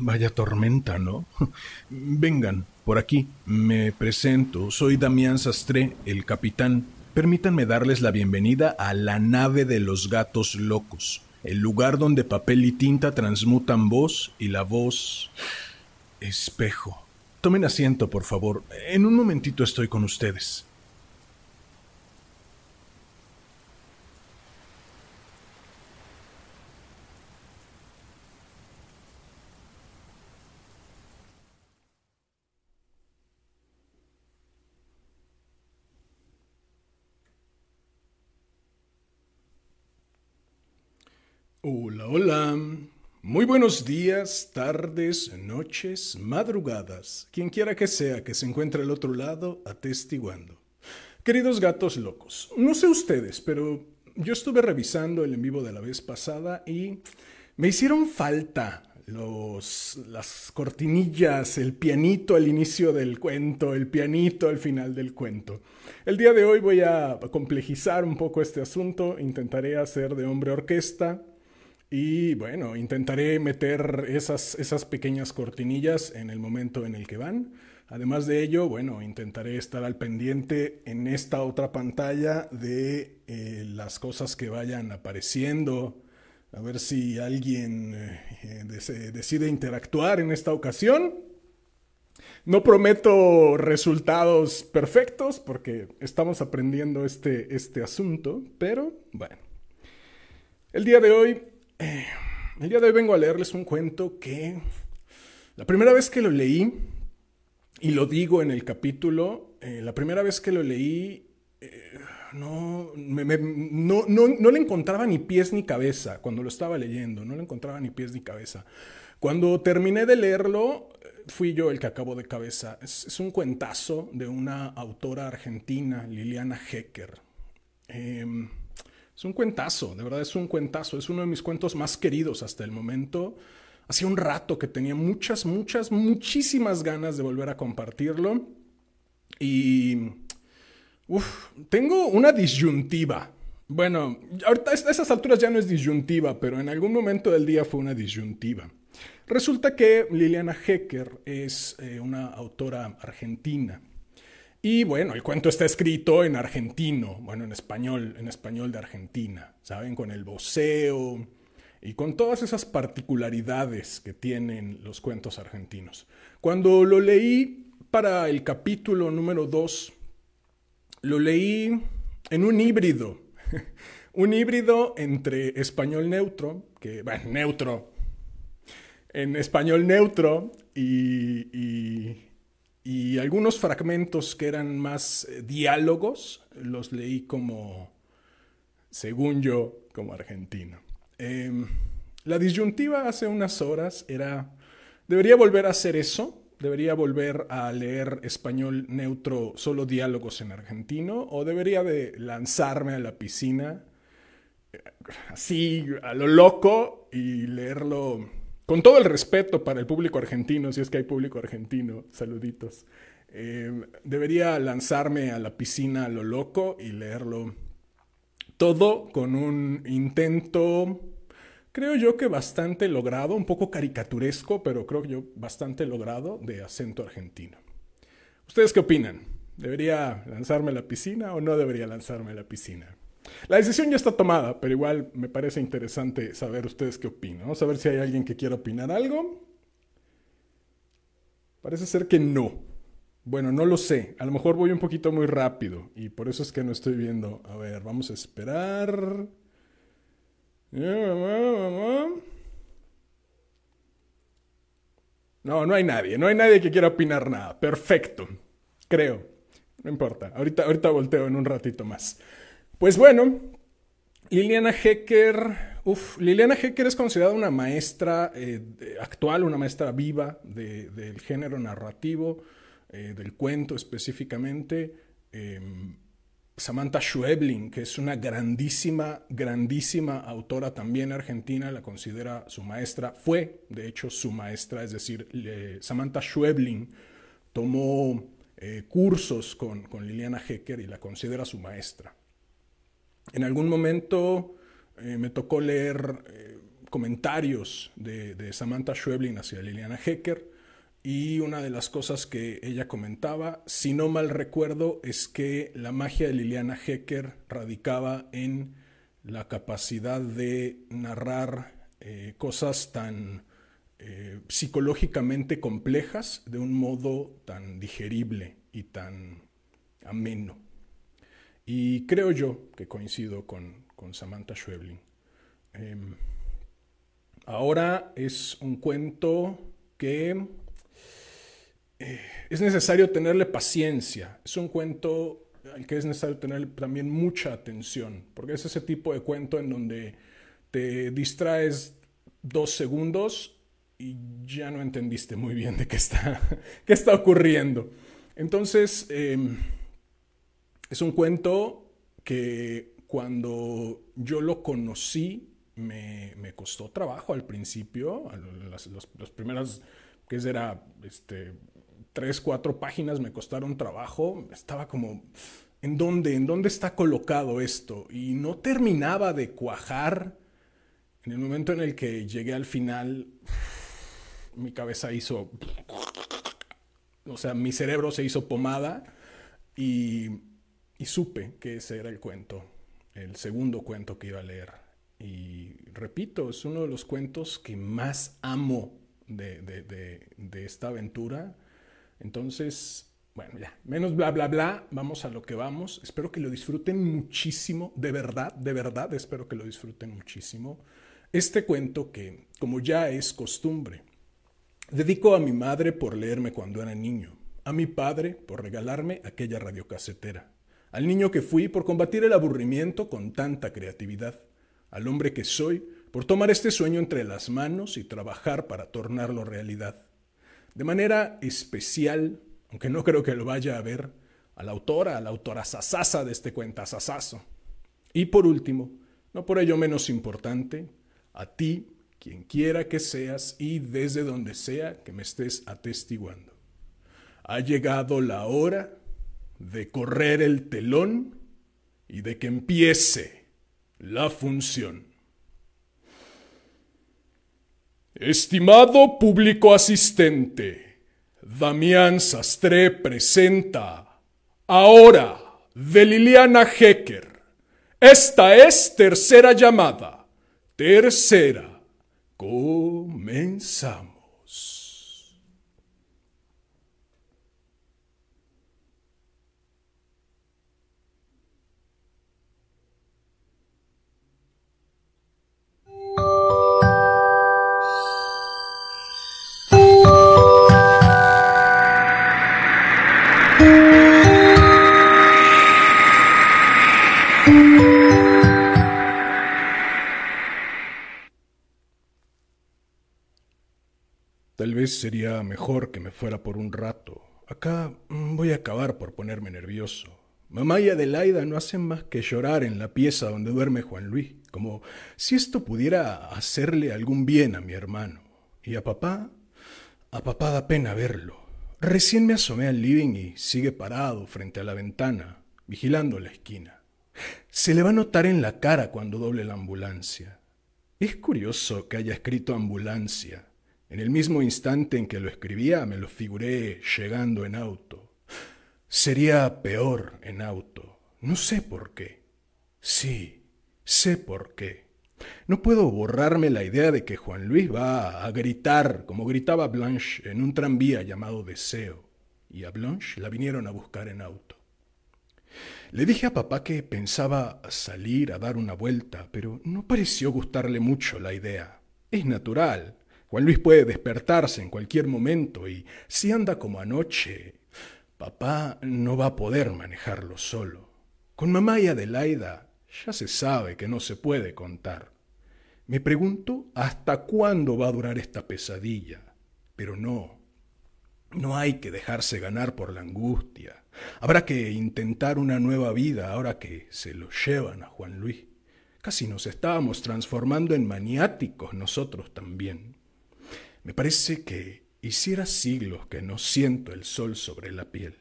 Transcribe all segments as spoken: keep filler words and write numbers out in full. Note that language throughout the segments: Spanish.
Vaya tormenta, ¿no? Vengan, por aquí. Me presento. Soy Damián Sastre, el capitán. Permítanme darles la bienvenida a la nave de los gatos locos, el lugar donde papel y tinta transmutan voz y la voz... espejo. Tomen asiento, por favor. En un momentito estoy con ustedes. Hola, hola. Muy buenos días, tardes, noches, madrugadas. Quien quiera que sea que se encuentre al otro lado atestiguando. Queridos gatos locos, no sé ustedes, pero yo estuve revisando el en vivo de la vez pasada y me hicieron falta los, las cortinillas, el pianito al inicio del cuento, el pianito al final del cuento. El día de hoy voy a complejizar un poco este asunto, intentaré hacer de hombre orquesta. Y bueno, intentaré meter esas, esas pequeñas cortinillas en el momento en el que van. Además de ello, bueno, intentaré estar al pendiente en esta otra pantalla de eh, las cosas que vayan apareciendo. A ver si alguien eh, des- decide interactuar en esta ocasión. No prometo resultados perfectos porque estamos aprendiendo este, este asunto, pero bueno. El día de hoy... Eh, el día de hoy vengo a leerles un cuento que la primera vez que lo leí, y lo digo en el capítulo, eh, la primera vez que lo leí eh, no, me, me, no, no, no le encontraba ni pies ni cabeza cuando lo estaba leyendo, no le encontraba ni pies ni cabeza. Cuando terminé de leerlo, fui yo el que acabó de cabeza. Es, es un cuentazo de una autora argentina, Liliana Hecker. Eh, Es un cuentazo, de verdad es un cuentazo. Es uno de mis cuentos más queridos hasta el momento. Hacía un rato que tenía muchas, muchas, muchísimas ganas de volver a compartirlo. Y... Uf, tengo una disyuntiva. Bueno, ahorita a esas alturas ya no es disyuntiva, pero en algún momento del día fue una disyuntiva. Resulta que Liliana Hecker es eh, una autora argentina. Y bueno, el cuento está escrito en argentino, bueno, en español, en español de Argentina, ¿saben? Con el voceo y con todas esas particularidades que tienen los cuentos argentinos. Cuando lo leí para el capítulo número dos, lo leí en un híbrido, un híbrido entre español neutro, que, bueno, neutro, en español neutro y... y Y algunos fragmentos que eran más eh, diálogos, los leí como, según yo, como argentino. Eh, la disyuntiva hace unas horas era, ¿debería volver a hacer eso? ¿Debería volver a leer español neutro, solo diálogos en argentino? ¿O debería de lanzarme a la piscina, eh, así, a lo loco, y leerlo... Con todo el respeto para el público argentino, si es que hay público argentino, saluditos. Eh, debería lanzarme a la piscina a lo loco y leerlo todo con un intento, creo yo que bastante logrado, un poco caricaturesco, pero creo yo bastante logrado de acento argentino. ¿Ustedes qué opinan? ¿Debería lanzarme a la piscina o no debería lanzarme a la piscina? La decisión ya está tomada, pero igual me parece interesante saber ustedes qué opinan. Vamos a ver si hay alguien que quiera opinar algo. Parece ser que no. Bueno, no lo sé. A lo mejor voy un poquito muy rápido y por eso es que no estoy viendo. A ver, vamos a esperar. No, no hay nadie. No hay nadie que quiera opinar nada. Perfecto. Creo. No importa. Ahorita, ahorita volteo en un ratito más. Pues bueno, Liliana Hecker, uf, Liliana Hecker es considerada una maestra eh, actual, una maestra viva de, del género narrativo, eh, del cuento específicamente. Eh, Samantha Schweblin, que es una grandísima, grandísima autora también argentina, la considera su maestra, fue de hecho su maestra, es decir, le, Samantha Schweblin tomó eh, cursos con, con Liliana Hecker y la considera su maestra. En algún momento eh, me tocó leer eh, comentarios de, de Samantha Schweblin hacia Liliana Hecker, y una de las cosas que ella comentaba, si no mal recuerdo, es que la magia de Liliana Hecker radicaba en la capacidad de narrar eh, cosas tan eh, psicológicamente complejas de un modo tan digerible y tan ameno. Y creo yo que coincido con, con Samantha Schweblin. Eh, ahora es un cuento que eh, es necesario tenerle paciencia. Es un cuento al que es necesario tener también mucha atención, porque es ese tipo de cuento en donde te distraes dos segundos y ya no entendiste muy bien de qué está, qué está ocurriendo. Entonces, eh, es un cuento que cuando yo lo conocí me, me costó trabajo al principio. Las, las, las primeras, que era este, tres, cuatro páginas me costaron trabajo. Estaba como, ¿en dónde? ¿En dónde está colocado esto? Y no terminaba de cuajar. En el momento en el que llegué al final, mi cabeza hizo, o sea, mi cerebro se hizo pomada y, y supe que ese era el cuento, el segundo cuento que iba a leer. Y repito, es uno de los cuentos que más amo de, de, de, de esta aventura. Entonces, bueno, ya, menos bla, bla, bla, vamos a lo que vamos. Espero que lo disfruten muchísimo, de verdad, de verdad, espero que lo disfruten muchísimo. Este cuento que, como ya es costumbre, dedico a mi madre por leerme cuando era niño, a mi padre por regalarme aquella radiocasetera, al niño que fui por combatir el aburrimiento con tanta creatividad, al hombre que soy por tomar este sueño entre las manos y trabajar para tornarlo realidad. De manera especial, aunque no creo que lo vaya a ver, a la autora, a la autora sasasa de este cuentasasazo. Y por último, no por ello menos importante, a ti, quien quiera que seas y desde donde sea que me estés atestiguando. Ha llegado la hora de correr el telón y de que empiece la función. Estimado público asistente, Damián Sastre presenta Ahora de Liliana Hecker. Esta es tercera llamada. Tercera. Comenzamos. Tal vez sería mejor que me fuera por un rato. Acá voy a acabar por ponerme nervioso. Mamá y Adelaida no hacen más que llorar en la pieza donde duerme Juan Luis, como si esto pudiera hacerle algún bien a mi hermano. Y a papá, a papá da pena verlo. Recién me asomé al living y sigue parado frente a la ventana, vigilando la esquina. Se le va a notar en la cara cuando doble la ambulancia. Es curioso que haya escrito ambulancia. En el mismo instante en que lo escribía, me lo figuré llegando en auto. Sería peor en auto. No sé por qué. Sí, sé por qué. No puedo borrarme la idea de que Juan Luis va a gritar, como gritaba Blanche en un tranvía llamado Deseo, y a Blanche la vinieron a buscar en auto. Le dije a papá que pensaba salir a dar una vuelta, pero no pareció gustarle mucho la idea. Es natural. Juan Luis puede despertarse en cualquier momento y si anda como anoche, papá no va a poder manejarlo solo. Con mamá y Adelaida ya se sabe que no se puede contar. Me pregunto hasta cuándo va a durar esta pesadilla, pero no, no hay que dejarse ganar por la angustia. Habrá que intentar una nueva vida ahora que se lo llevan a Juan Luis. Casi nos estábamos transformando en maniáticos nosotros también. Me parece que hiciera siglos que no siento el sol sobre la piel.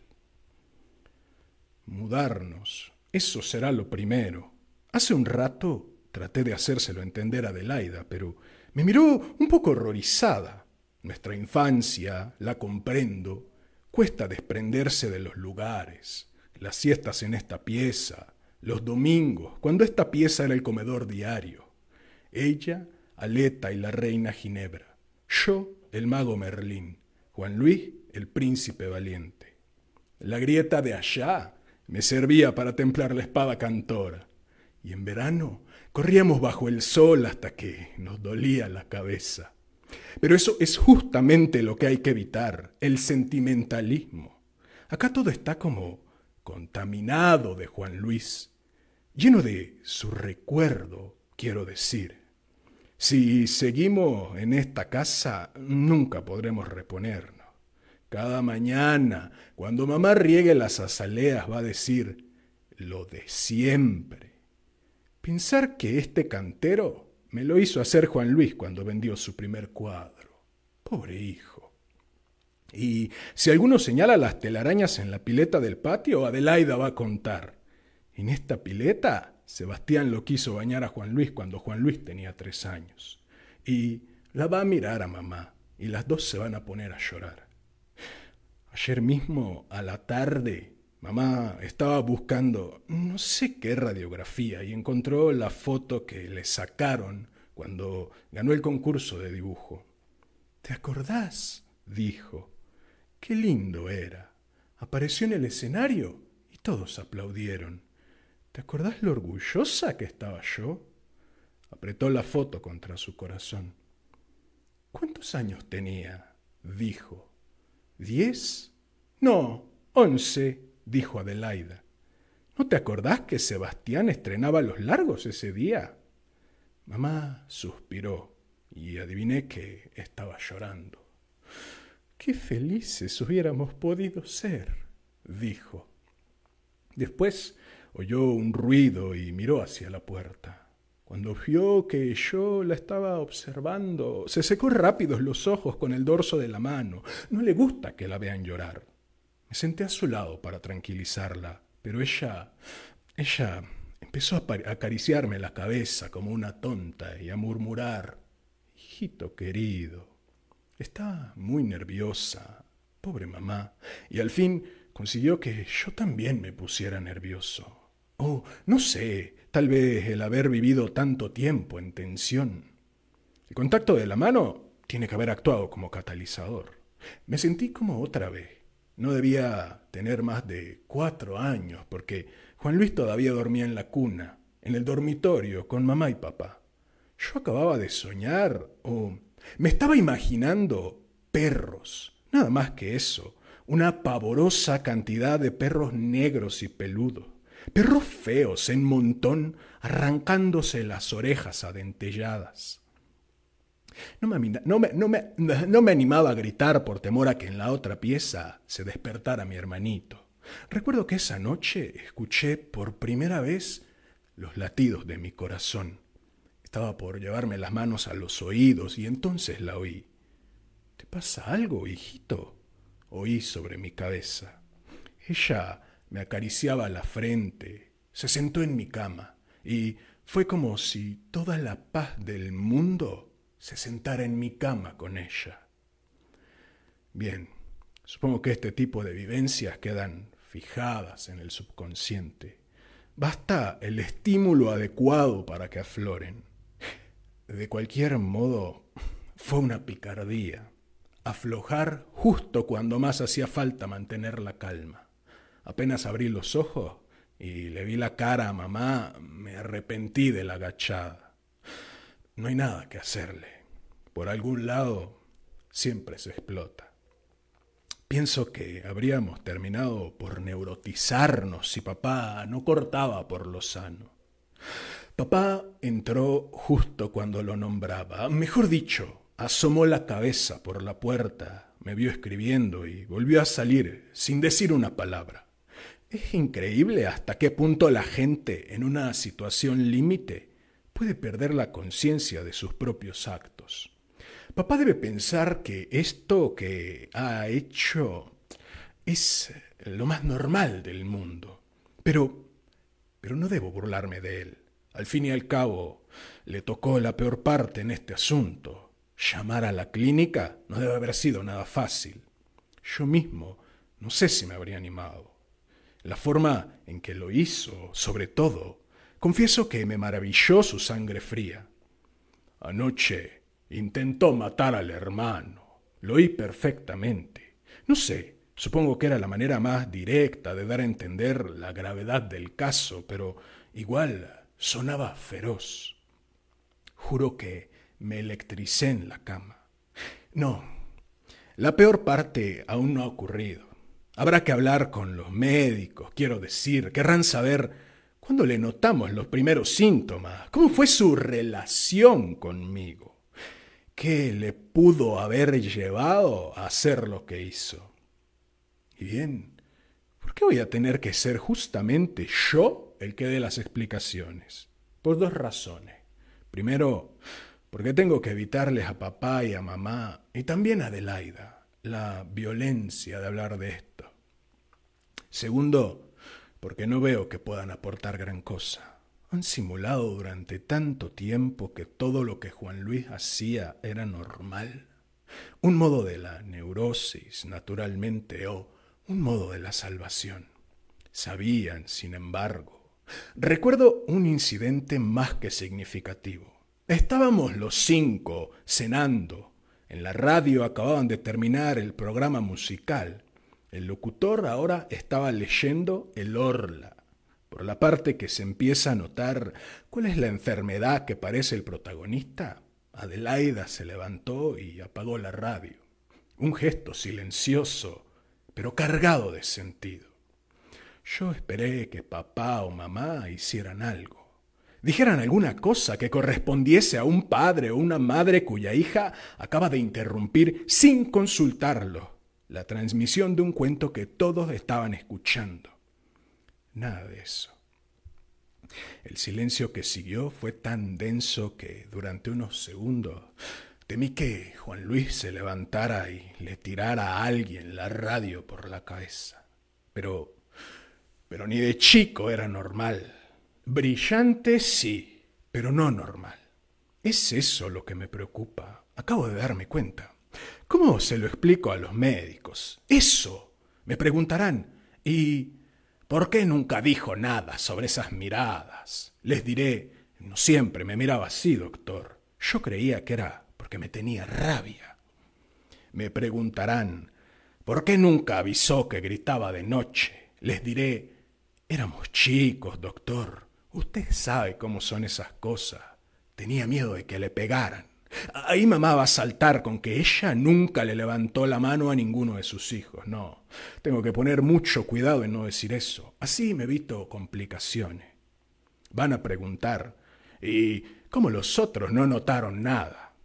Mudarnos, eso será lo primero. Hace un rato traté de hacérselo entender a Adelaida, pero Me miró un poco horrorizada. Nuestra infancia, la comprendo, cuesta desprenderse de los lugares, las siestas en esta pieza, los domingos, cuando esta pieza era el comedor diario. Ella, Aleta y la reina Ginebra. Yo, el mago Merlín. Juan Luis, el príncipe valiente. La grieta de allá me servía para templar la espada cantora. Y en verano corríamos bajo el sol hasta que nos dolía la cabeza. Pero eso es justamente lo que hay que evitar, el sentimentalismo. Acá todo está como contaminado de Juan Luis, lleno de su recuerdo, quiero decir. Si seguimos en esta casa, nunca podremos reponernos. Cada mañana, cuando mamá riegue las azaleas, va a decir lo de siempre. Pensar que este cantero me lo hizo hacer Juan Luis cuando vendió su primer cuadro. Pobre hijo. Y si alguno señala las telarañas en la pileta del patio, Adelaida va a contar. En esta pileta, Sebastián lo quiso bañar a Juan Luis cuando Juan Luis tenía tres años. Y la va a mirar a mamá, y las dos se van a poner a llorar. Ayer mismo, a la tarde, mamá estaba buscando no sé qué radiografía y encontró la foto que le sacaron cuando ganó el concurso de dibujo. ¿Te acordás?, dijo. Qué lindo era. Apareció en el escenario y todos aplaudieron. ¿Te acordás lo orgullosa que estaba yo? Apretó la foto contra su corazón. ¿Cuántos años tenía?, dijo. ¿Diez? No, once, dijo Adelaida. ¿No te acordás que Sebastián estrenaba Los Largos ese día? Mamá suspiró y adiviné que estaba llorando. Qué felices hubiéramos podido ser, dijo. Después oyó un ruido y miró hacia la puerta. Cuando vio que yo la estaba observando, se secó rápidos los ojos con el dorso de la mano. No le gusta que la vean llorar. Me senté a su lado para tranquilizarla, pero ella, ella empezó a acariciarme la cabeza como una tonta y a murmurar, hijito querido. Estaba muy nerviosa, pobre mamá, y al fin consiguió que yo también me pusiera nervioso. Oh, no sé, tal vez el haber vivido tanto tiempo en tensión. El contacto de la mano tiene que haber actuado como catalizador. Me sentí como otra vez. No debía tener más de cuatro años, porque Juan Luis todavía dormía en la cuna, en el dormitorio, con mamá y papá. Yo acababa de soñar, o me estaba imaginando perros, nada más que eso, una pavorosa cantidad de perros negros y peludos. Perros feos en montón, arrancándose las orejas adentelladas. No me, no, me, no, me, no me animaba a gritar por temor a que en la otra pieza se despertara mi hermanito. Recuerdo que esa noche escuché por primera vez los latidos de mi corazón. Estaba por llevarme las manos a los oídos y entonces la oí. ¿Te pasa algo, hijito?, oí sobre mi cabeza. Ella me acariciaba la frente, se sentó en mi cama y fue como si toda la paz del mundo se sentara en mi cama con ella. Bien, supongo que este tipo de vivencias quedan fijadas en el subconsciente. Basta el estímulo adecuado para que afloren. De cualquier modo, fue una picardía. Aflojar justo cuando más hacía falta mantener la calma. Apenas abrí los ojos y le vi la cara a mamá, me arrepentí de la agachada. No hay nada que hacerle. Por algún lado siempre se explota. Pienso que habríamos terminado por neurotizarnos si papá no cortaba por lo sano. Papá entró justo cuando lo nombraba. Mejor dicho, asomó la cabeza por la puerta, me vio escribiendo y volvió a salir sin decir una palabra. Es increíble hasta qué punto la gente en una situación límite puede perder la conciencia de sus propios actos. Papá debe pensar que esto que ha hecho es lo más normal del mundo. Pero, pero no debo burlarme de él. Al fin y al cabo, le tocó la peor parte en este asunto. Llamar a la clínica no debe haber sido nada fácil. Yo mismo no sé si me habría animado. La forma en que lo hizo, sobre todo, confieso que me maravilló su sangre fría. Anoche intentó matar al hermano. Lo oí perfectamente. No sé, supongo que era la manera más directa de dar a entender la gravedad del caso, pero igual sonaba feroz. Juro que me electricé en la cama. No, la peor parte aún no ha ocurrido. Habrá que hablar con los médicos, quiero decir, querrán saber cuándo le notamos los primeros síntomas, cómo fue su relación conmigo, qué le pudo haber llevado a hacer lo que hizo. Y bien, ¿por qué voy a tener que ser justamente yo el que dé las explicaciones? Por dos razones. Primero, porque tengo que evitarles a papá y a mamá, y también a Adelaida, la violencia de hablar de esto. Segundo, porque no veo que puedan aportar gran cosa. Han simulado durante tanto tiempo que todo lo que Juan Luis hacía era normal. Un modo de la neurosis, naturalmente, o un modo de la salvación. Sabían, sin embargo. Recuerdo un incidente más que significativo. Estábamos los cinco cenando. En la radio acababan de terminar el programa musical. El locutor ahora estaba leyendo el Orla. Por la parte que se empieza a notar cuál es la enfermedad que parece el protagonista, Adelaida se levantó y apagó la radio. Un gesto silencioso, pero cargado de sentido. Yo esperé que papá o mamá hicieran algo. Dijeran alguna cosa que correspondiese a un padre o una madre cuya hija acaba de interrumpir sin consultarlo la transmisión de un cuento que todos estaban escuchando. Nada de eso. El silencio que siguió fue tan denso que durante unos segundos temí que Juan Luis se levantara y le tirara a alguien la radio por la cabeza. Pero, pero ni de chico era normal. Brillante sí, pero no normal. Es eso lo que me preocupa. Acabo de darme cuenta. ¿Cómo se lo explico a los médicos? Eso. Me preguntarán. ¿Y por qué nunca dijo nada sobre esas miradas? Les diré, no siempre me miraba así, doctor. Yo creía que era porque me tenía rabia. Me preguntarán, ¿por qué nunca avisó que gritaba de noche? Les diré, éramos chicos, doctor. Usted sabe cómo son esas cosas. Tenía miedo de que le pegaran. Ahí mamá va a saltar con que ella nunca le levantó la mano a ninguno de sus hijos. No, tengo que poner mucho cuidado en no decir eso. Así me evito complicaciones. Van a preguntar, ¿y cómo los otros no notaron nada?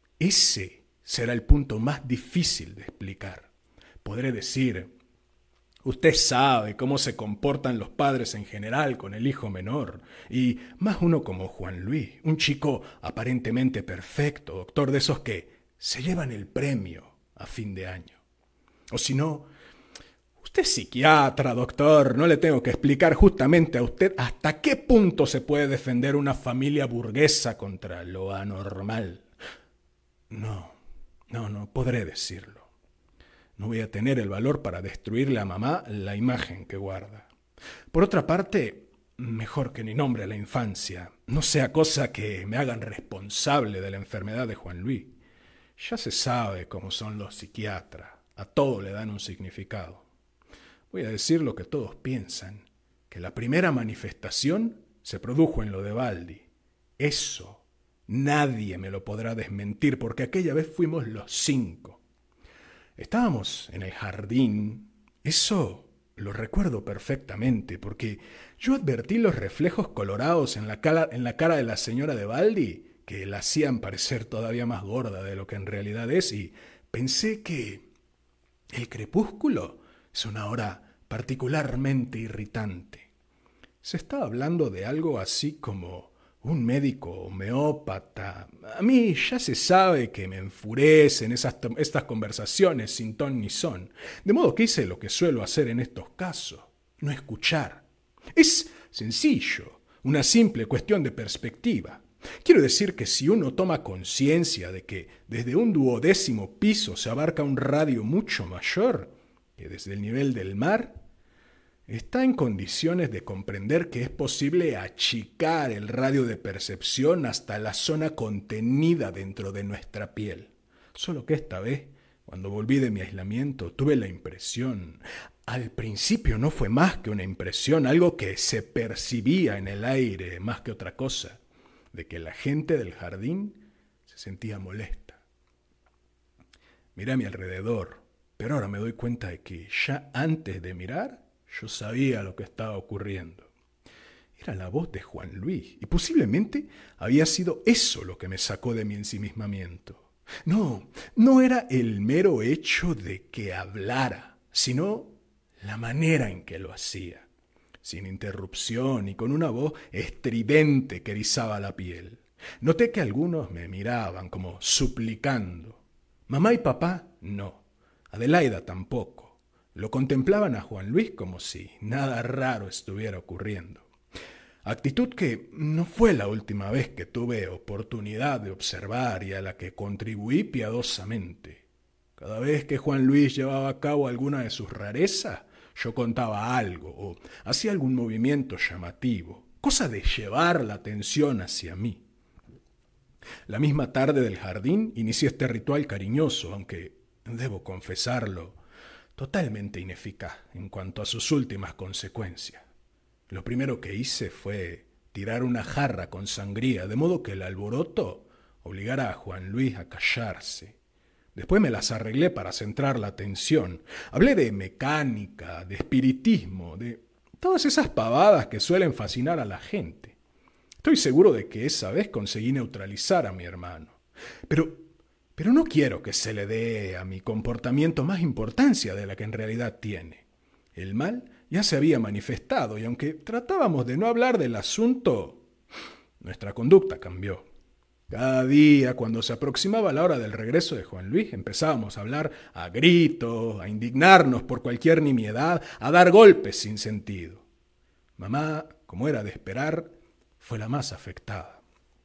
Ese será el punto más difícil de explicar. Podré decir, usted sabe cómo se comportan los padres en general con el hijo menor, y más uno como Juan Luis, un chico aparentemente perfecto, doctor, de esos que se llevan el premio a fin de año. O si no, usted es psiquiatra, doctor, no le tengo que explicar justamente a usted hasta qué punto se puede defender una familia burguesa contra lo anormal. No, no, no podré decirlo. No voy a tener el valor para destruirle a mamá la imagen que guarda. Por otra parte, mejor que ni nombre a la infancia, no sea cosa que me hagan responsable de la enfermedad de Juan Luis. Ya se sabe cómo son los psiquiatras, a todo le dan un significado. Voy a decir lo que todos piensan, que la primera manifestación se produjo en lo de Baldi. Eso nadie me lo podrá desmentir, porque aquella vez fuimos los cinco. Estábamos en el jardín, eso lo recuerdo perfectamente, porque yo advertí los reflejos colorados en la cara, en la cara de la señora de Baldi, que la hacían parecer todavía más gorda de lo que en realidad es, y pensé que el crepúsculo es una hora particularmente irritante. Se estaba hablando de algo así como un médico homeópata. A mí ya se sabe que me enfurecen esas, estas conversaciones sin ton ni son. De modo que hice lo que suelo hacer en estos casos, no escuchar. Es sencillo. una simple cuestión de perspectiva. Quiero decir que si uno toma conciencia de que desde un duodécimo piso se abarca un radio mucho mayor que desde el nivel del mar, está en condiciones de comprender que es posible achicar el radio de percepción hasta la zona contenida dentro de nuestra piel. Solo que esta vez, cuando volví de mi aislamiento, tuve la impresión, al principio no fue más que una impresión, algo que se percibía en el aire más que otra cosa, de que la gente del jardín se sentía molesta. Miré a mi alrededor, pero ahora me doy cuenta de que ya antes de mirar, yo sabía lo que estaba ocurriendo. Era la voz de Juan Luis, y posiblemente había sido eso lo que me sacó de mi ensimismamiento. No, no era el mero hecho de que hablara, sino la manera en que lo hacía, sin interrupción y con una voz estridente que erizaba la piel. Noté que algunos me miraban como suplicando. Mamá y papá no, Adelaida tampoco. Lo contemplaban a Juan Luis como si nada raro estuviera ocurriendo. Actitud que no fue la última vez que tuve oportunidad de observar y a la que contribuí piadosamente. Cada vez que Juan Luis llevaba a cabo alguna de sus rarezas, yo contaba algo o hacía algún movimiento llamativo, cosa de llevar la atención hacia mí. La misma tarde del jardín inicié este ritual cariñoso, aunque, debo confesarlo, totalmente ineficaz en cuanto a sus últimas consecuencias. Lo primero que hice fue tirar una jarra con sangría, de modo que el alboroto obligara a Juan Luis a callarse. Después me las arreglé para centrar la atención. Hablé de mecánica, de espiritismo, de todas esas pavadas que suelen fascinar a la gente. Estoy seguro de que esa vez conseguí neutralizar a mi hermano. Pero Pero no quiero que se le dé a mi comportamiento más importancia de la que en realidad tiene. El mal ya se había manifestado y aunque tratábamos de no hablar del asunto, nuestra conducta cambió. Cada día, cuando se aproximaba la hora del regreso de Juan Luis, empezábamos a hablar a gritos, a indignarnos por cualquier nimiedad, a dar golpes sin sentido. Mamá, como era de esperar, fue la más afectada.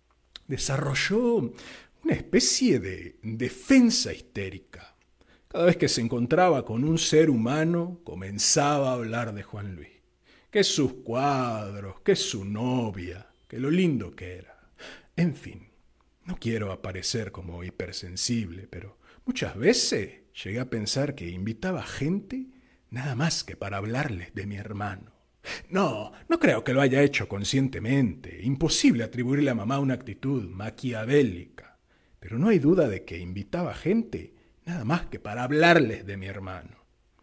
Desarrolló una especie de defensa histérica. Cada vez que se encontraba con un ser humano, comenzaba a hablar de Juan Luis. Que sus cuadros, que su novia, que lo lindo que era. En fin, no quiero aparecer como hipersensible, pero muchas veces llegué a pensar que invitaba gente nada más que para hablarles de mi hermano. No, no creo que lo haya hecho conscientemente. Imposible atribuirle a mamá una actitud maquiavélica. Pero no hay duda de que invitaba gente nada más que para hablarles de mi hermano.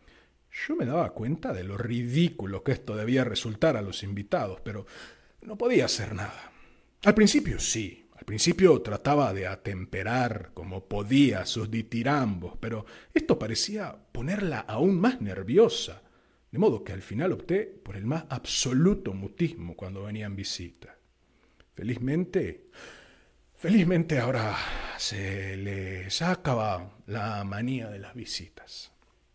Yo me daba cuenta de lo ridículo que esto debía resultar a los invitados, pero no podía hacer nada. Al principio sí, al principio trataba de atemperar como podía sus ditirambos, pero esto parecía ponerla aún más nerviosa, de modo que al final opté por el más absoluto mutismo cuando venían visitas. Felizmente... Felizmente ahora se les ha acabado la manía de las visitas.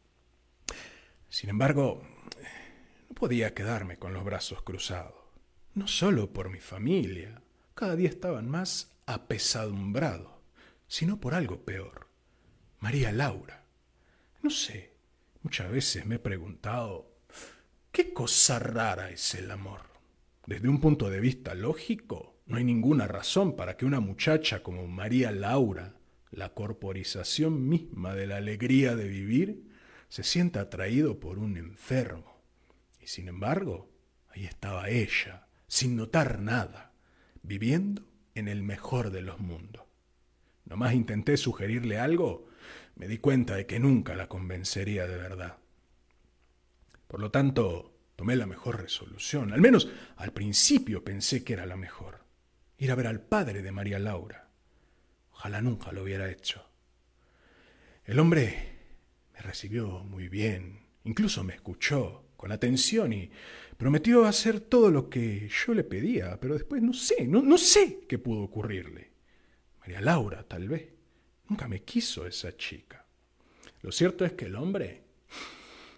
Sin embargo, no podía quedarme con los brazos cruzados. No solo por mi familia, cada día estaban más apesadumbrados, sino por algo peor. María Laura. No sé, muchas veces me he preguntado, ¿qué cosa rara es el amor? Desde un punto de vista lógico, no hay ninguna razón para que una muchacha como María Laura, la corporización misma de la alegría de vivir, se sienta atraído por un enfermo. Y sin embargo, ahí estaba ella, sin notar nada, viviendo en el mejor de los mundos. Nomás intenté sugerirle algo, me di cuenta de que nunca la convencería de verdad. Por lo tanto, tomé la mejor resolución. Al menos al principio pensé que era la mejor. Ir a ver al padre de María Laura. Ojalá nunca lo hubiera hecho. El hombre me recibió muy bien, incluso me escuchó con atención y prometió hacer todo lo que yo le pedía, pero después no sé, no, no sé qué pudo ocurrirle. María Laura, tal vez. Nunca me quiso esa chica. Lo cierto es que el hombre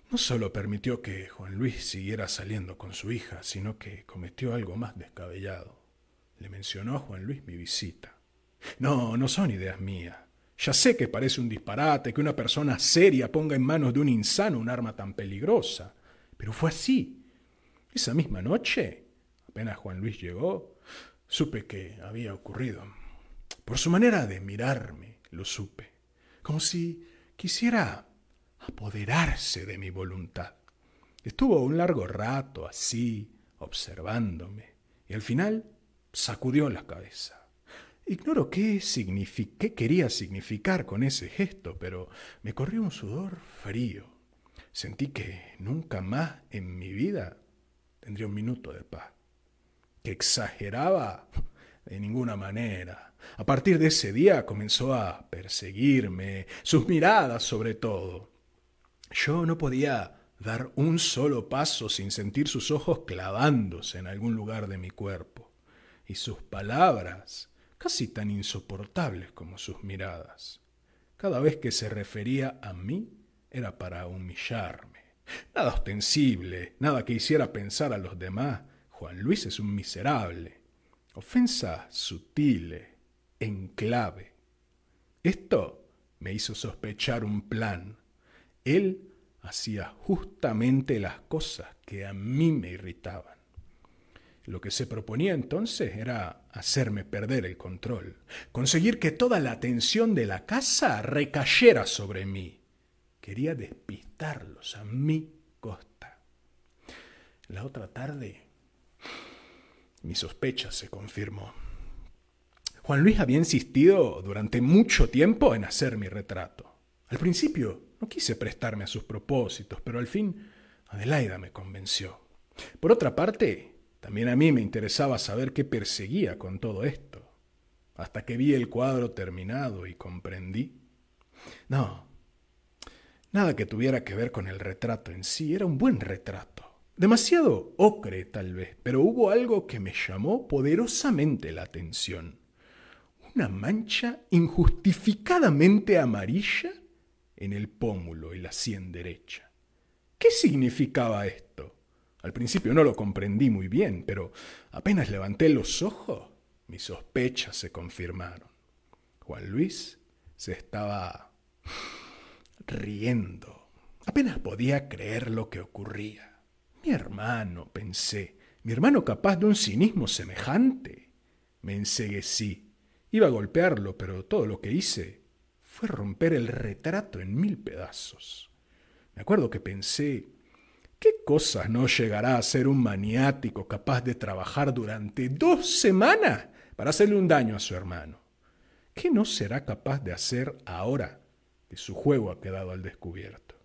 No solo permitió que Juan Luis siguiera saliendo con su hija, sino que cometió algo más descabellado. Le mencionó a Juan Luis mi visita. No, no son ideas mías. Ya sé que parece un disparate que una persona seria ponga en manos de un insano un arma tan peligrosa, pero fue así. Esa misma noche, apenas Juan Luis llegó, supe que había ocurrido. Por su manera de mirarme, lo supe, como si quisiera apoderarse de mi voluntad. Estuvo un largo rato así, observándome, y al final sacudió la cabeza. Ignoro qué, signific- qué quería significar con ese gesto, pero me corrió un sudor frío. Sentí que nunca más en mi vida tendría un minuto de paz. ¿Que exageraba? De ninguna manera. A partir de ese día comenzó a perseguirme, sus miradas sobre todo. Yo no podía dar un solo paso sin sentir sus ojos clavándose en algún lugar de mi cuerpo, y sus palabras casi tan insoportables como sus miradas. Cada vez que se refería a mí era para humillarme. Nada ostensible, nada que hiciera pensar a los demás: Juan Luis es un miserable. Ofensas sutiles, en clave. Esto me hizo sospechar un plan. Él hacía justamente las cosas que a mí me irritaban. Lo que se proponía entonces era hacerme perder el control, conseguir que toda la atención de la casa recayera sobre mí. Quería despistarlos a mi costa. La otra tarde, mi sospecha se confirmó. Juan Luis había insistido durante mucho tiempo en hacer mi retrato. Al principio no quise prestarme a sus propósitos, pero al fin Adelaida me convenció. Por otra parte, también a mí me interesaba saber qué perseguía con todo esto, hasta que vi el cuadro terminado y comprendí. No, nada que tuviera que ver con el retrato en sí, era un buen retrato. Demasiado ocre tal vez, pero hubo algo que me llamó poderosamente la atención. Una mancha injustificadamente amarilla en el pómulo y la sien derecha. ¿Qué significaba esto? Al principio no lo comprendí muy bien, pero apenas levanté los ojos, mis sospechas se confirmaron. Juan Luis se estaba riendo. Apenas podía creer lo que ocurría. Mi hermano, pensé, mi hermano capaz de un cinismo semejante. Me enceguecí. Iba a golpearlo, pero todo lo que hice fue romper el retrato en mil pedazos. Me acuerdo que pensé: ¿qué cosas no llegará a ser un maniático capaz de trabajar durante dos semanas para hacerle un daño a su hermano? ¿Qué no será capaz de hacer ahora que su juego ha quedado al descubierto?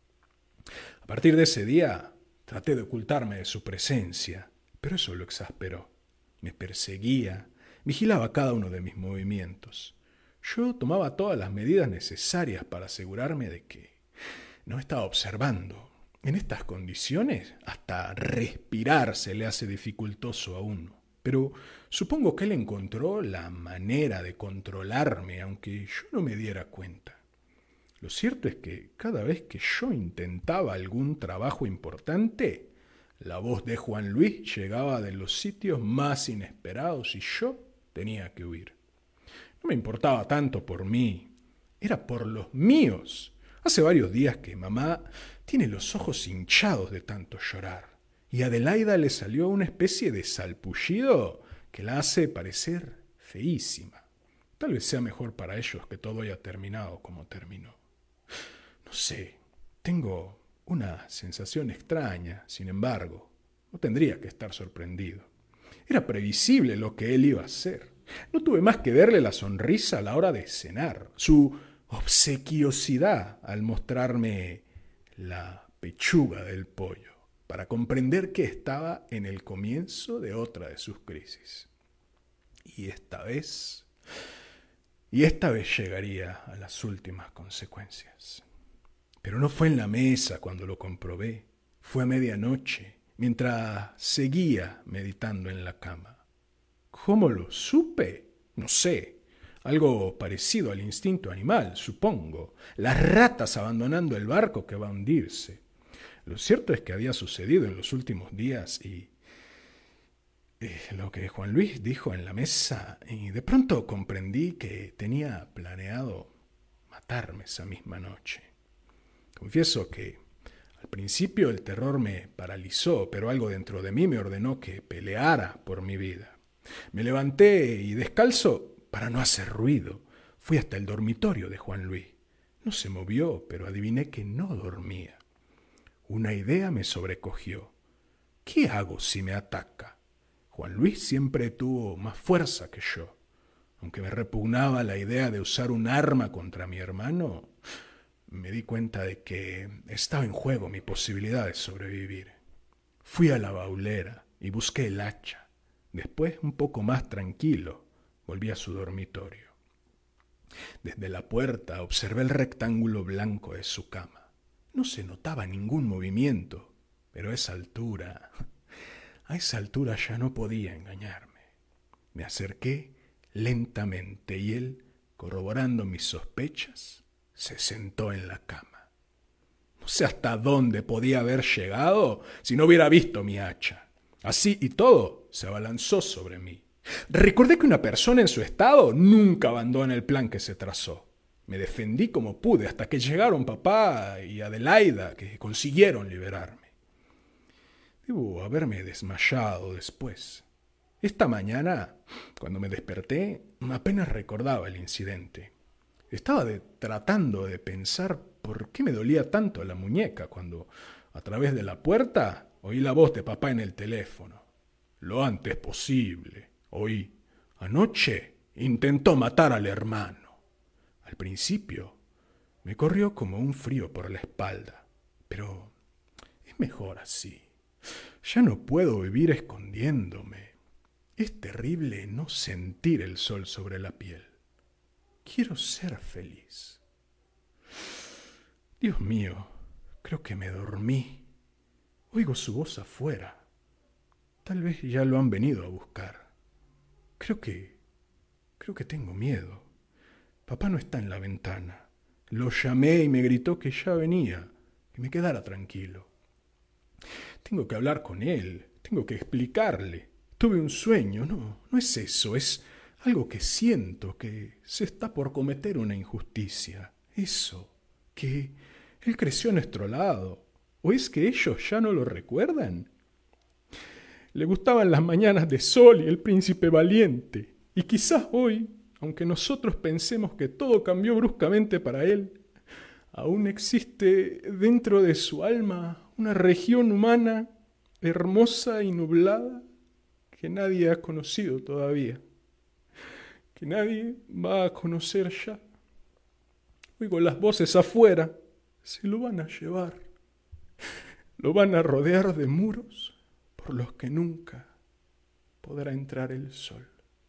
A partir de ese día traté de ocultarme de su presencia, pero eso lo exasperó. Me perseguía, vigilaba cada uno de mis movimientos. Yo tomaba todas las medidas necesarias para asegurarme de que no estaba observando. En estas condiciones, hasta respirar se le hace dificultoso a uno. Pero supongo que él encontró la manera de controlarme, aunque yo no me diera cuenta. Lo cierto es que cada vez que yo intentaba algún trabajo importante, la voz de Juan Luis llegaba de los sitios más inesperados y yo tenía que huir. No me importaba tanto por mí, era por los míos. Hace varios días que mamá tiene los ojos hinchados de tanto llorar, y a Adelaida le salió una especie de salpullido que la hace parecer feísima. Tal vez sea mejor para ellos que todo haya terminado como terminó. No sé, tengo una sensación extraña, sin embargo, no tendría que estar sorprendido. Era previsible lo que él iba a hacer. No tuve más que verle la sonrisa a la hora de cenar, su obsequiosidad al mostrarme la pechuga del pollo, para comprender que estaba en el comienzo de otra de sus crisis. Y esta vez, y esta vez llegaría a las últimas consecuencias. Pero no fue en la mesa cuando lo comprobé, fue a medianoche, mientras seguía meditando en la cama. ¿Cómo lo supe? No sé. Algo parecido al instinto animal, supongo. Las ratas abandonando el barco que va a hundirse. Lo cierto es que había sucedido en los últimos días y eh, lo que Juan Luis dijo en la mesa, y de pronto comprendí que tenía planeado matarme esa misma noche. Confieso que al principio el terror me paralizó, pero algo dentro de mí me ordenó que peleara por mi vida. Me levanté y descalzo, para no hacer ruido, fui hasta el dormitorio de Juan Luis. No se movió, pero adiviné que no dormía. Una idea me sobrecogió. ¿Qué hago si me ataca? Juan Luis siempre tuvo más fuerza que yo. Aunque me repugnaba la idea de usar un arma contra mi hermano, me di cuenta de que estaba en juego mi posibilidad de sobrevivir. Fui a la baulera y busqué el hacha. Después, un poco más tranquilo, volví a su dormitorio. Desde la puerta observé el rectángulo blanco de su cama. No se notaba ningún movimiento, pero a esa altura, a esa altura ya no podía engañarme. Me acerqué lentamente y él, corroborando mis sospechas, se sentó en la cama. No sé hasta dónde podía haber llegado si no hubiera visto mi hacha. Así y todo, se abalanzó sobre mí. Recordé que una persona en su estado nunca abandona el plan que se trazó. Me defendí como pude hasta que llegaron papá y Adelaida, que consiguieron liberarme. Debo haberme desmayado después. Esta mañana, cuando me desperté, apenas recordaba el incidente. Estaba de, tratando de pensar por qué me dolía tanto la muñeca cuando, a través de la puerta, oí la voz de papá en el teléfono. Lo antes posible, oí. Anoche intentó matar al hermano. Al principio me corrió como un frío por la espalda, pero es mejor así. Ya no puedo vivir escondiéndome. Es terrible no sentir el sol sobre la piel. Quiero ser feliz. Dios mío, creo que me dormí. Oigo su voz afuera. Tal vez ya lo han venido a buscar. Creo que... creo que tengo miedo. Papá no está en la ventana. Lo llamé y me gritó que ya venía, que me quedara tranquilo. Tengo que hablar con él, tengo que explicarle. Tuve un sueño, no, no es eso, es algo que siento, que se está por cometer una injusticia. Eso, que él creció a nuestro lado. ¿O es que ellos ya no lo recuerdan? Le gustaban las mañanas de sol y el príncipe valiente. Y quizás hoy, aunque nosotros pensemos que todo cambió bruscamente para él, aún existe dentro de su alma una región humana hermosa y nublada que nadie ha conocido todavía, que nadie va a conocer ya. Oigo las voces afuera, se lo van a llevar, lo van a rodear de muros por los que nunca podrá entrar el sol.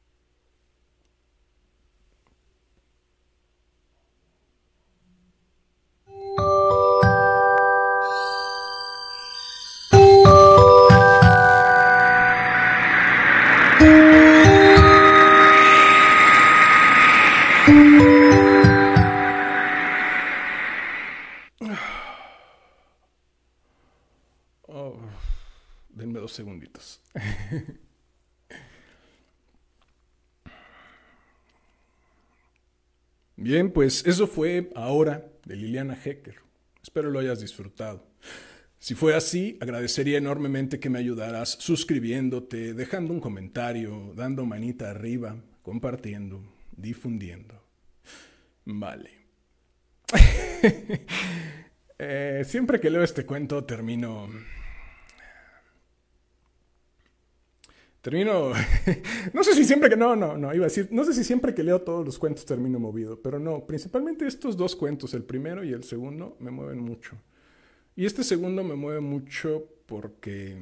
Oh, denme dos segunditos. Bien, pues eso fue Ahora de Liliana Hecker. Espero lo hayas disfrutado. Si fue así, agradecería enormemente que me ayudaras suscribiéndote, dejando un comentario, dando manita arriba, compartiendo, difundiendo. Vale. eh, siempre que leo este cuento termino... Termino... no sé si siempre que... No, no, no, iba a decir... No sé si siempre que leo todos los cuentos termino movido, pero no, principalmente estos dos cuentos, el primero y el segundo, me mueven mucho. Y este segundo me mueve mucho porque...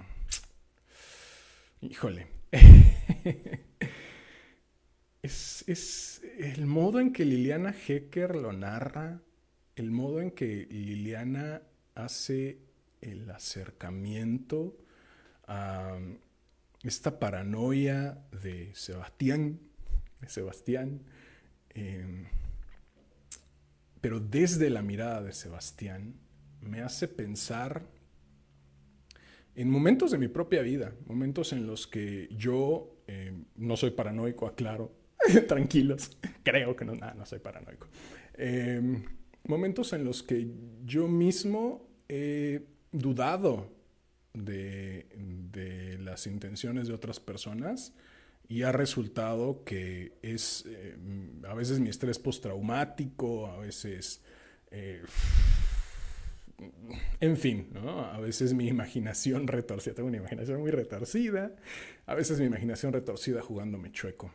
Híjole. es, es el modo en que Liliana Hecker lo narra, el modo en que Liliana hace el acercamiento a esta paranoia de Sebastián, de Sebastián, eh, pero desde la mirada de Sebastián, me hace pensar en momentos de mi propia vida, momentos en los que yo eh, no soy paranoico, aclaro, tranquilos, creo que no, nah, no soy paranoico. Eh, momentos en los que yo mismo he dudado de, de las intenciones de otras personas y ha resultado que es eh, a veces mi estrés postraumático, a veces... Eh, en fin, ¿no? A veces mi imaginación retorcida, tengo una imaginación muy retorcida, a veces mi imaginación retorcida jugándome chueco.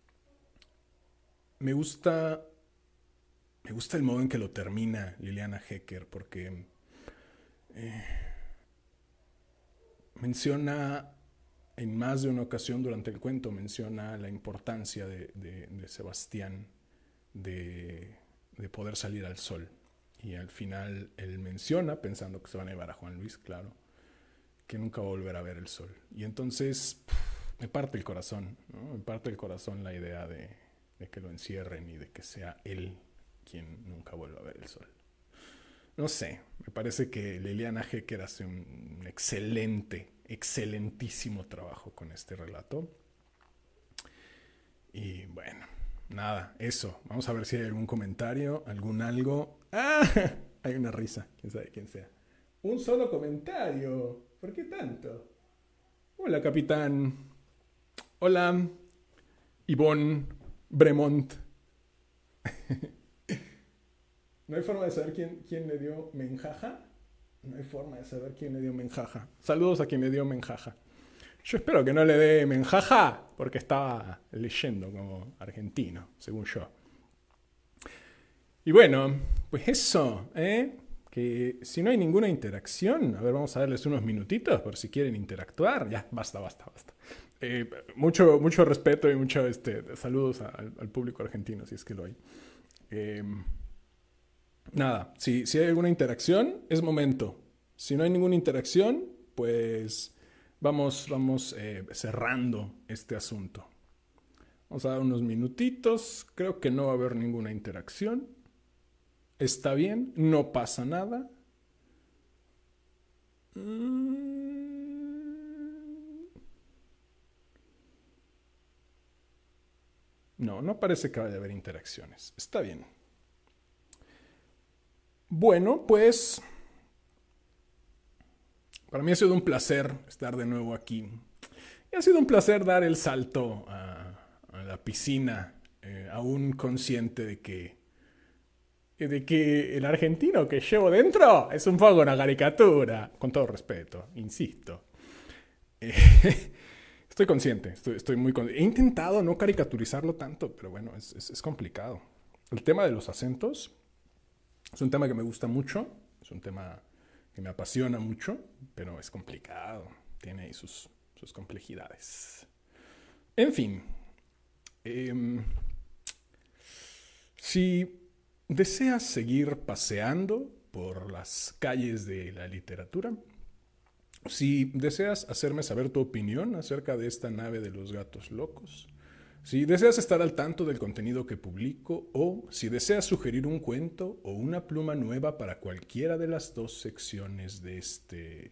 Me gusta, me gusta el modo en que lo termina Liliana Hecker, porque eh, menciona en más de una ocasión durante el cuento, menciona la importancia de, de, de Sebastián de, de poder salir al sol. Y al final él menciona, pensando que se van a llevar a Juan Luis, claro, que nunca va a volver a ver el sol. Y entonces pff, me parte el corazón, ¿no? Me parte el corazón la idea de, de que lo encierren y de que sea él quien nunca vuelva a ver el sol. No sé, me parece que Liliana Hecker hace un excelente, excelentísimo trabajo con este relato. Y bueno, nada, eso. Vamos a ver si hay algún comentario, algún algo. ¡Ah! Hay una risa, quién sabe quién sea. Un solo comentario. ¿Por qué tanto? Hola, capitán. Hola, Ivonne Bremont. ¿No hay forma de saber quién, quién le dio menjaja? No hay forma de saber quién le dio menjaja. Saludos a quien le dio menjaja. Yo espero que no le dé menjaja, porque estaba leyendo como argentino, según yo. Y bueno, pues eso, ¿eh? Que si no hay ninguna interacción, a ver, vamos a darles unos minutitos por si quieren interactuar. Ya, basta, basta, basta. Eh, mucho, mucho respeto y mucho este, saludos al, al público argentino, si es que lo hay. Eh, nada, si, si hay alguna interacción, es momento. Si no hay ninguna interacción, pues vamos, vamos eh, cerrando este asunto. Vamos a dar unos minutitos. Creo que no va a haber ninguna interacción. Está bien, no pasa nada. No, no parece que vaya a haber interacciones. Está bien. Bueno, pues para mí ha sido un placer estar de nuevo aquí. Y ha sido un placer dar el salto a, a la piscina, eh, aún consciente de que de que el argentino que llevo dentro es un poco una caricatura, con todo respeto, insisto. Eh, estoy consciente, estoy, estoy muy consciente. He intentado no caricaturizarlo tanto, pero bueno, es, es, es complicado. El tema de los acentos es un tema que me gusta mucho, es un tema que me apasiona mucho, pero es complicado, tiene ahí sus, sus complejidades. En fin, eh, si ¿deseas seguir paseando por las calles de la literatura? Si deseas hacerme saber tu opinión acerca de esta nave de los gatos locos, si deseas estar al tanto del contenido que publico o si deseas sugerir un cuento o una pluma nueva para cualquiera de las dos secciones de este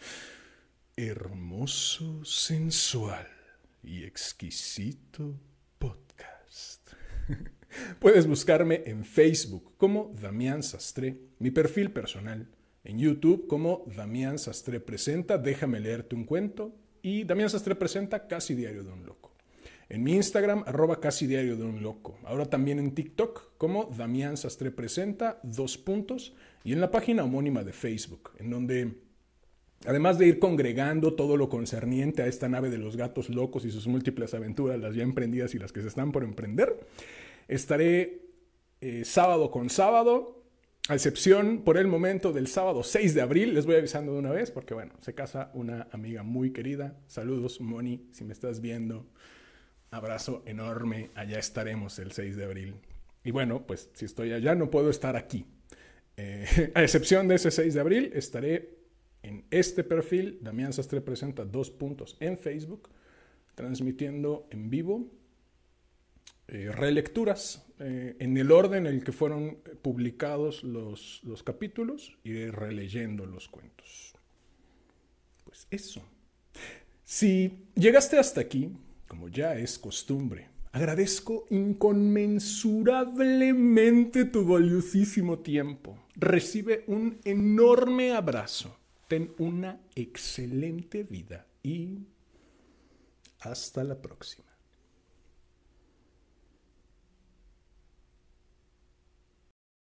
hermoso, sensual y exquisito podcast. Puedes buscarme en Facebook como Damián Sastre, mi perfil personal, en YouTube como Damián Sastre Presenta, Déjame leerte un cuento, y Damián Sastre Presenta, Casi Diario de un Loco. En mi Instagram, arroba Casi Diario de un Loco. Ahora también en TikTok como Damián Sastre Presenta, dos puntos, y en la página homónima de Facebook, en donde, además de ir congregando todo lo concerniente a esta nave de los gatos locos y sus múltiples aventuras, las ya emprendidas y las que se están por emprender, estaré eh, sábado con sábado, a excepción por el momento del sábado seis de abril. Les voy avisando de una vez porque, bueno, se casa una amiga muy querida. Saludos, Moni, si me estás viendo. Abrazo enorme. Allá estaremos el seis de abril. Y bueno, pues si estoy allá no puedo estar aquí. Eh, a excepción de ese seis de abril, estaré en este perfil, Damián Sastre Presenta, dos puntos, en Facebook, transmitiendo en vivo eh, relecturas eh, en el orden en el que fueron publicados los, los capítulos, iré releyendo los cuentos. Pues eso. Si llegaste hasta aquí, como ya es costumbre, agradezco inconmensurablemente tu valiosísimo tiempo. Recibe un enorme abrazo. Ten una excelente vida y hasta la próxima.